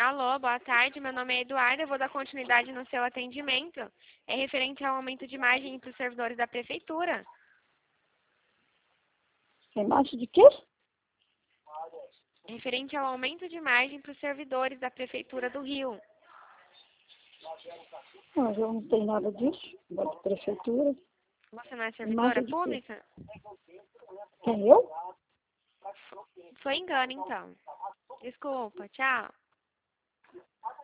Alô, boa tarde. Meu nome é Eduarda. Eu vou dar continuidade no seu atendimento. É referente ao aumento de margem para os servidores da prefeitura. Embaixo de quê? Referente ao aumento de margem para os servidores da prefeitura do Rio. Não, eu não tenho nada disso, da prefeitura. Você não é Imagem servidora de quê? pública? Quem, eu? Foi engano, então. Desculpa, tchau.